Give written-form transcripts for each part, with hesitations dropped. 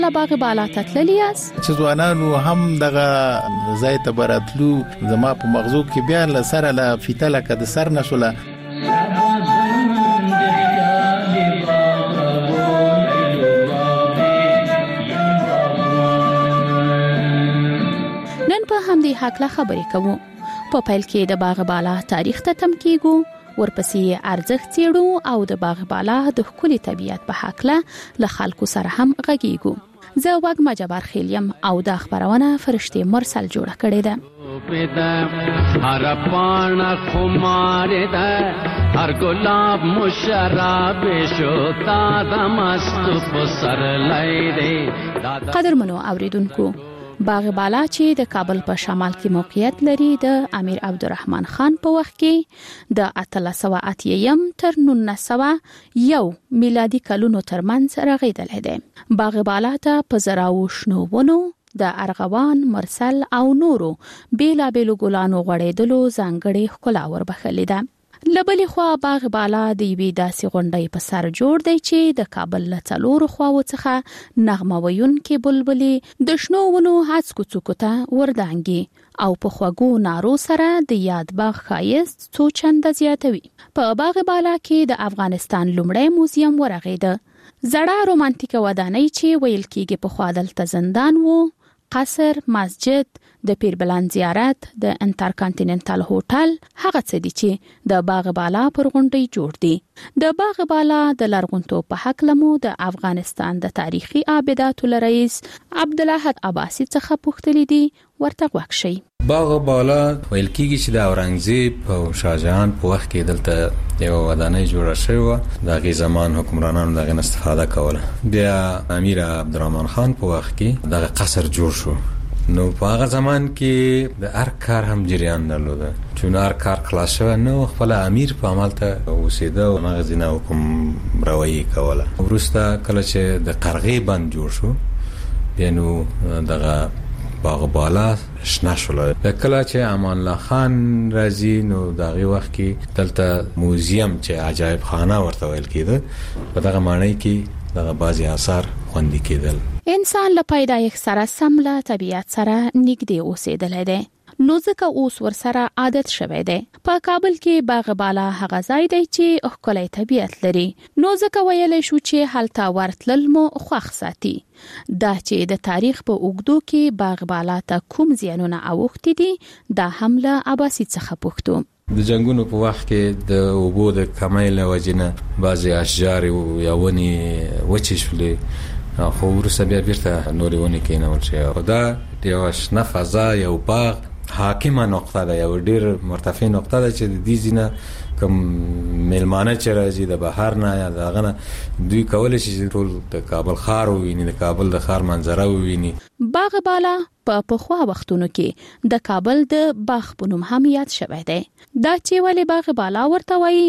باغ بالا ته تللی یاست چې ځوانانو هم دغه ځای ته براتلو زما په مغزو کې بیا له سره له فیتله که د سر نشوله. نن په همدې حق لا خبرې کوو. په پیل کې د باغ بالا تاریخ ته تم کیږو، ورپسې ارزښت څېړو او د باغ بالا د ښکلي طبیعت په حق له خلکو سره هم غږیږو. زه وږمه جبار خیلیم او دا خبرونه فرشتي مرسل جوړه کړې ده. هر پانا خماره ده هر گلاب مشرب شو تا د مست په سر لایده. قدرمنو اوریدونکو، باغ بالا چې د کابل په شمال کې موقعیت لري د امیر عبدالرحمن خان په وخت کې د 1880 تر 1901 میلادي کلونو ترمنځ رغیدلی دی. باغ بالا ته په زراو شنو ونو د ارغوان، مرسل او نورو بیلابیلو ګلانو غوړېدلو ځانګړې ښکلا وربخلې ده. لبلی خوا باغ بالا د یوې داسې غونډۍ په سر جوړ دی چې د کابل له څلورو خواو څخه نغمه ویونکې بلبلې د شنو ونو هڅکو څوکو ته وردانګي او په خوږو نارو سره د یاد باغ ښایست څو چنده زیاتوي. په باغ بالا کې د افغانستان لومړی موزیم ورغېده. زړه رومانتیکه ودانۍ چې ویل کېږي پخوا دلته زندان وو، قصر، مسجد، د پیر بلند زیارت، د انټرکانټیننټل هوټل هغه څه دي چې د باغ بالا پر غونډۍ جوړ دي. د باغ بالا د لرغونتوب په حق لمو د افغانستان د تاریخي آبداتو رئیس عبدالاحد عباسی څخه پوښتنې دي، ورته غوږ شئ. باغ بالا ویل کېږي چې د اورنګزیب او شاهجهان په وخت کې دلته یو ودانۍ جوړه شوې وه. د هغې زمان حکمرانانو د هغې استفاده کوله. بیا امیر عبدالرحمن خان په وخت کې دغه قصر جوړ شو. نو په هغه زمان کې د هر کار هم جریان درلوده، چون هر کار خلاص شوی نو خپل امیر په عمل ته اوسېده او هغه ځینه حکم روایي کوله. وروسته کله چې د قرغې بند جوړ شو بیا نو دغه باغ بالا شنه شوله. کله چې امان الله خان راځي نو دغه وخت کې دلته موزیم چې عجایب خانه ورته ویل کېده په دغه معنی کې دغه بعضي آثار خوندي کېدل. انسان له پیدایښت سره سم له طبیعت سره نږدې اوسېدلی دی، نو ځکه اوس ورسره عادت شوی دی. په کابل کې باغ بالا هغه ځای دی چې ښکلی طبیعت لري، نو ځکه ویلی شو چې هلته ورتلل مو خوښ ساتي. دا چې د تاریخ په اوږدو کې باغ بالا ته کوم زیانونه اوښتي دي دا هم له عباسي څخه پوښتو. د جنگونو په وخت کې د اوبو د کمۍ له وجې نه بعضې اشجار یا ونې وچې شولې، خو وروسته بیا بیرته نورې ونې کېنول شوې. او دا یوه شنه فضا، یو باغ حاکمه نقطه ده، یو ډېر مرتفع نقطه ده چې د دې ځینه کوم میلمانه چې راځي د بهر نه یا د هغه نه دوی کولی شي چې ټول د کابل ښار وویني، د کابل د ښار منظره وویني. باغ بالا په پخوا وختونو کې د کابل د باغ په نوم هم یاد شوی دی. دا چې ولې باغ بالا ورته وایي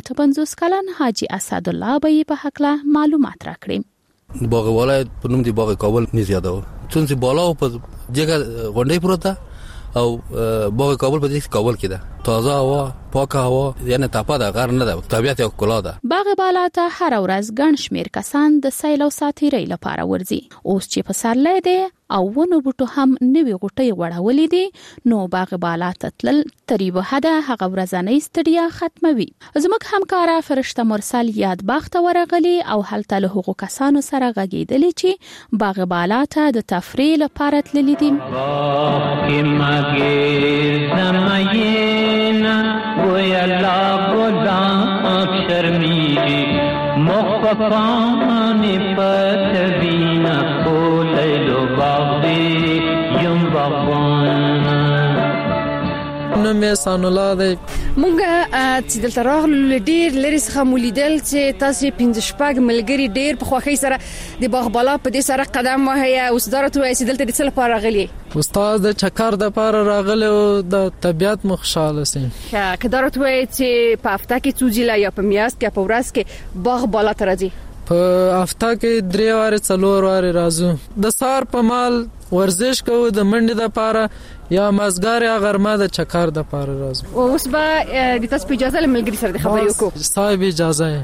58 کلن حاجي اسدالله به یې په هکله معلومات راکړي. باغ بالا په نوم دی باغ کابل نه زیاده و، چون چې بالا په جګه غونډۍ پروت او باغ کابل په دې کابل کې ده، تازه هوا، پاکه هوا، یعنی تاپه ده، غر نه ده، طبیعت یو ښکلا ده. باغ بالا ته هر ورځ ګڼ شمېر کسان د سیل او ساتیرۍ لپاره ورځي. اوس چې پسرلی دی او ونو بوټو هم نوې غوټۍ غوړولې دي، نو باغ بالا ته تلل تر یوه حده هغه ورځنۍ ستړیا ختموي. زموږ همکاره فرشته مرسل یاد باغ ته ورغلې او هلته له هغو کسانو سره غږېدلې چې باغ بالا ته د تفریح لپاره تللي دي. نو مې سان الله دی. مونږ چې دلته راغلو ډېر لري څخه مولیدل چې تاسو 15 ملګری ډېر په خوښۍ سره د باغ بالا په دې سره قدم وهیا. اوس درته وایي چې دلته د څه لپاره راغلی؟ استاد د چکر د لپاره راغلی او د طبیعت مو خوشاله سي. که درته وایي چې په هفته کې څو ځله یا په میاشت کې په ورځ کې باغ بالا ته راځي؟ په هفته کې 3 واره 4 واره راځو. د سار په مال ورزش کوو د منډې لپاره یا مازګار یا غرمه د چکر د لپاره راځو. اوس به د تاسو په اجازه له ملګری سره د خبرې وکړو. صاحب اجازه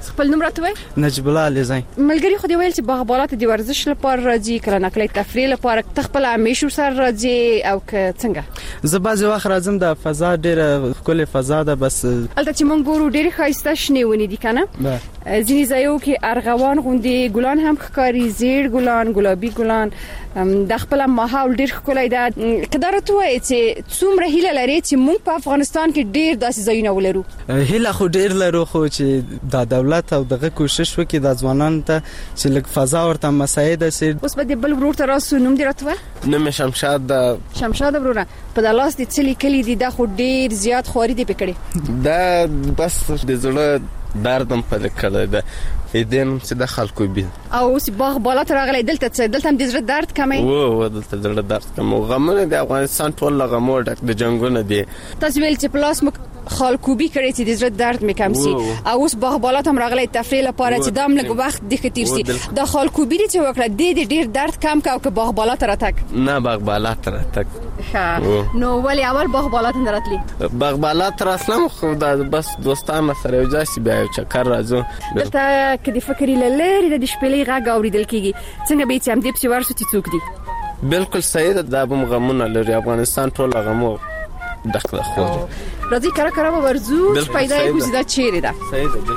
خپل نوم راته وای؟ نجیب الله علیزی. ملګری خو دی ویل چې باغ بالا ته د ورزش لپاره راځي، کله نقلي تفریح لپاره، خپل همیشه سره راځي او که څنګه؟ زه بعضی وخت راځم، د فضا ډیره ښکلې فضا ده، بس البته چې مونږ ګورو ډېر ښایسته شنې ونې دي کنه. ځینې ځایو کې ارغوان غوندې ګلان هم ښکاري، زیړ ګلان، ګلابي ګلان، د خپل ماحول ډېر ښکلی ده. قدرت وایي چې څومره هیله لري چې مونږ په افغانستان کې ډېر داسې ځایونه ولرو؟ هیله خو ډېر لرو، خو چې د دولت او دغه کوشش وکړي د ځوانانو ته چې لږ فضا ورته مساعده شي. اوس به د بل ورور ته راسو، نوم دې راته وایه؟ نوم شمشاد ده. شمشاد وروره، په د لاس دې څه لیکلي دي؟ دا خو ډېر زیات خواري دې پې کړې. دا بس د زړه دردم په لیکلی ده، دین چې د خلکو بي. او اوس باغ بالا ته راغلی، دلته هم د زړه درد کموي؟ و دلته د زړه درد کموي. غمونه د افغانستان ټول له غمو ډک د جنګونه دي. تاسو ویل چې پلاس مو خالکوبي کړی چې د زړه درد مې کم سي، او اوس باغ بالا ته راغلی تفریح لپاره چې دام لږ وخت د ختیر سي. د خالکوبي چې وکړه د ډیر درد کم کا او که باغ بالا ته راتک؟ نه باغ بالا ته راتک. نو ولی اول باغ بالا ته راتلی؟ باغ بالا ته راتلم خو دا بس دوستان سره یو ځای سی بیا چکر راځو. دلته کې د فکرې لری د شپېلې غږ اوریدل کیږي، څنګه به چې هم دې په ورسو چې څوک دي؟ بالکل صحیح ده، دا به غمونه لري، افغانستان ټول غمو ډک ده. خو راځي کړه به ورزو چې پیدا یې کوزي دا چیرې ده. صحیح ده.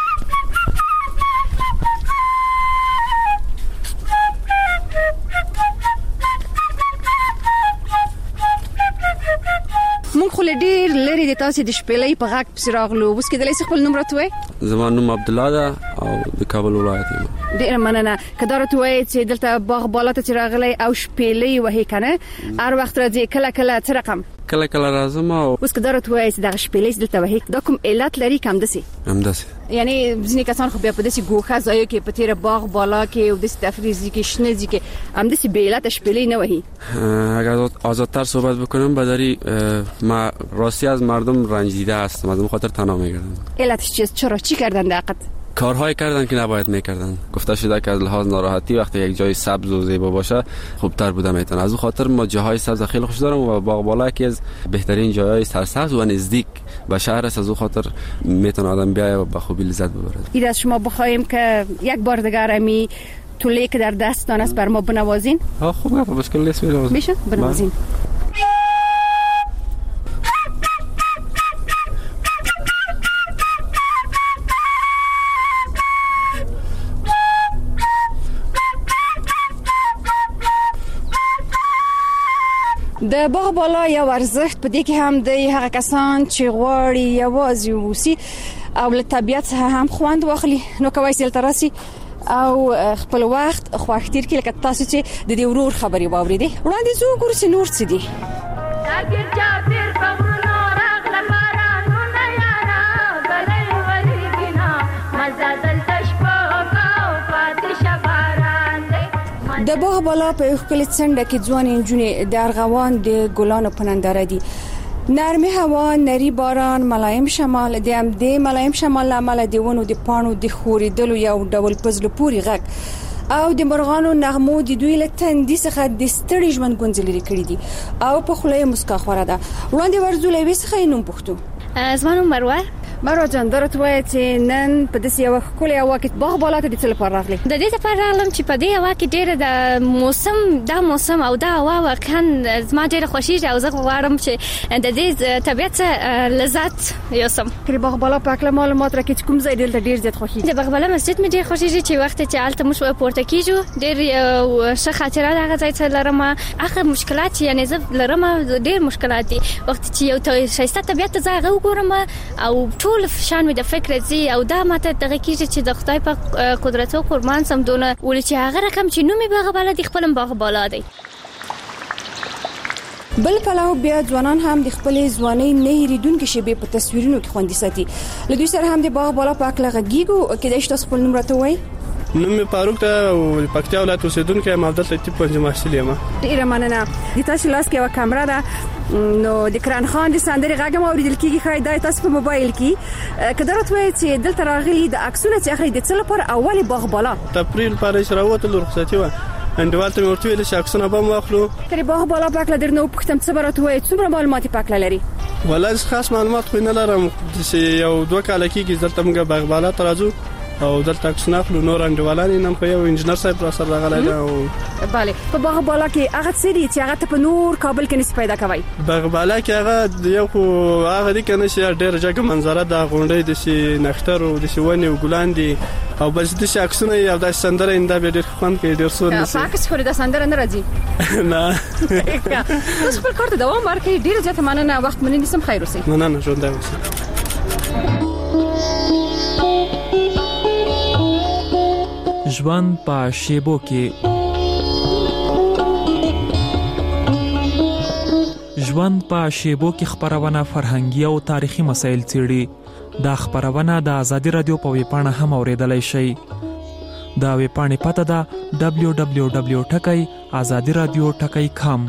مونږ خو ډېر لري د تاسو د شپېلې په غږ پسې راغلو. اوس کېدلی شي خپل نوم راته وایې؟ زما نوم عبدالله ده او د کابل ولایت یم. ډېره مننه. که دا راته وایې چې دلته باغ بالا ته چې راغلی او شپېلې وهې که نه، هر وخت راځې، کله کله څه رقم؟ کله کله راځم. او اوس که دا راته وایې چې دغه شپېلې دلته وهې، دا کوم علت لري که همداسې؟ همداسې. یعنې ځینې کسان خو بیا په داسې ګوښه ځایو کې په تېره باغ بالا کې او داسې تفریح ځای کې شنه ځای کې همداسې بې علته شپېلې نه وهي؟ اگر آزادتر صحبت بکنم بداری ما راستی از مردم رنجیده هستم، از اون خاطر تنها میگردم. علتش چیست؟ چرا چی کردن دقیقاً؟ کارهایی کردن که نباید میکردن. گفته شده که از لحاظ ناراحتی وقتی یک جای سبز و زیبا باشه خوبتر بوده میتونه. از اون خاطر ما جاهای سبز خیلی خوش دارم و باغ بالا یکی از بهترین جاهای سرسبز و نزدیک به شهر است. از اون خاطر میتونه آدم بیاید و به خوبی لذت ببره. اگر از شما بخوایم که یک بار دیگر امی توله که در دستتان است بر ما بنوازین؟ خوب گفت، مشکل نیست، میشه بنوازین. د باغ بالا یو ارزښت په دې کې هم د هغه کسان چې غواړي یوازې اوسي او له طبیعت څخه هم خوند واخلي، نو کولی شي دلته راسي او خپل وخت خوښ تیر کړي. لکه تاسو چې د دې ورور خبرې واورېدې. وړاندې ځو وګورو چې نور څه دي. د باغ بالا په یو ښکلې څنډه کې ځوانې نجونې د ارغوان د ګلانو په ننداره دي. نرمه هوا، نری باران، ملایم شمال، د همدې ملایم شمال له امله د ونو د پاڼو د ښورېدلو یو ډول په زړه پورې غږ او د مرغانو نغمو د دوی له تندي څخه د ستړي ژوند ګونځې لرې کړي دي او په خوله یې مسکا خوره ده. وړاندې ورځو له یوې څخه یې نوم پوښتو. زما نوم مروه جان، درته وایي چې نن په داسې یوه ښکلې هوا کې باغ بالا ته د څه لپاره راغلې؟ د دې لپاره راغلم چې په دې هوا کې ډېره د موسم او دا هوا واقعا زما ډېره خوښېږي او زه غواړم چې د دې طبیعت لذت یوسم. د باغ بالا په اړه معلومات راکړئ چې کوم ځای دلته ډېر زیات خوښېږي؟ د باغ بالا مسجد مې ډېر خوښېږي چې وخت چې هلته موږ پورته کېږو ډېر ښه خاطره د هغه ځای څخه لرم. هغه مشکلات یعنې زه لرم ډېر مشکلات دي. وخت چې یو ښایسته طبیعت ته زه هغه وګورم او ټول فشان مې د فکر ځي او دا ماته دغه کېږي چې د خدای په قدرت او قربان سم دونه ولې چې هغه رقم چې نوم یې باغ بالا دی خپل باغ بالا دی. بل پلاو بیا ځوانان هم د خپل ځوانۍ نه هېرېدونکې شیبې په تصویرونو کې خوندي ساتي. له دوی سره هم د باغ بالا په هکله غږیږو. کېدای شي تاسو خپل نوم راته ووایئ؟ نوم مې فاروق ده او پکتیا ولایت اوسېدونکی یم او دلته طب پوهنځي محصل یم. ډېره مننه. د تاسو لاس کې یوه کامره ده، نو د کران خان د سندرې غږ هم اورېدل کېږي. ښایي دا تاسو په موبایل کې. که دا راته وایئ چې دلته راغلي د عکسونه چې اخلئ د څه لپاره او ولې باغ بالا؟ تفریح لپاره چې راوتلو رخصتي وه، انډیوال ته مې ورته ویل چې عکسونه به هم واخلو. که د باغ بالا په هکله درنه وپوښتم څه به راته وایئ؟ څومره معلومات یې په هکله لري؟ والله خاص معلومات خو نه لرم چې یو 2 کاله کېږي دلته موږ باغ بالا ته راځو او دلته عکسونه اخلو نور انډیوالان نن خو یو انجنیر صاحب را سره راغلی دی او bale په باغ بالا کې هغه څه دي چې هغه ته په نور کابل کې نس پیدا کوي باغ بالا کې هغه یو خو هغه دي کنه چې ډېر جګه منظره د غونډې د سي نختر او د سیونی او ګلان دي او بس د عکسونه یو د سندره انده به ډېر خوند کوي ډېر سور نشي پاکس خو د سندره نه راځي نه اوس خپل کار ته دوام ورکړي ډېر زیات مننه وخت مننه نسم خیر اوسئ مننه ژوند اوسئ ژوند په شیبو کې ژوند په شیبو کې خبرونه فرهنګي او تاریخي مسایل څېړي دا خبرونه د ازادي رادیو په ویبپاڼه هم اوریدلای شئ دا ویبپاڼه پته ده www.azadiradio.com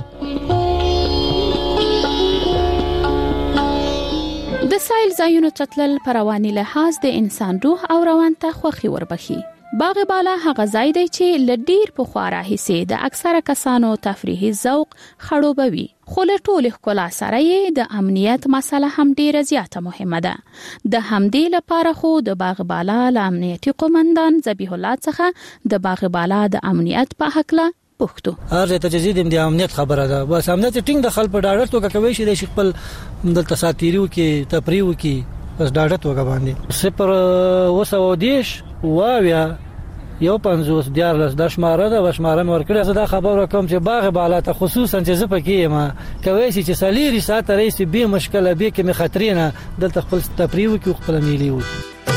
د سایل ځایونو تتلل پرواني لحاظ د انسان روح او روان ته خوخي وربخي باغ بالا هغه ځای دی چې لډیر په خواره حصے د اکثره کسانو تفریحي ذوق خړوبوي خو له ټولو ښکلا سره یې د امنیت مسله هم ډیره زیاته مهمه ده د همدې لپاره خو د باغ بالا له امنیتي قومندان ذبیح الله څخه د باغ بالا د امنیت په حقله پوښتو هر ته جديد د امنیت خبره ده بس امنیت ټینګ د خلک په ډاډه توګه کوي چې د خپل د تساتیرو کې تفریحو کې بس ډاډه توګه باندې صفر وسودیش واویا یو 50 دیارلس د شماره د شماره ورکړه زه دا خبره کوم چې باغ بالا ته خصوصا چې زه پکې ما کوي چې سلیری ساته رئیس به مشکله به کې خطرینه دلته خپل تفریح کې خپل میلی و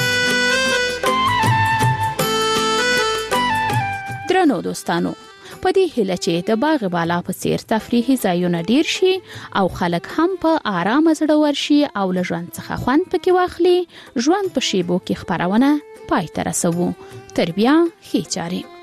درنو دوستانو په دې هله چې د باغ بالا په سیر تفریحي ځایونه ډیر شي او خلک هم په آرام زړه ورشي او له ژوند څخه خوند پکې واخلي ژوند په شیبو کې خبرونه پای ته رسوو تر بیا ښې چارې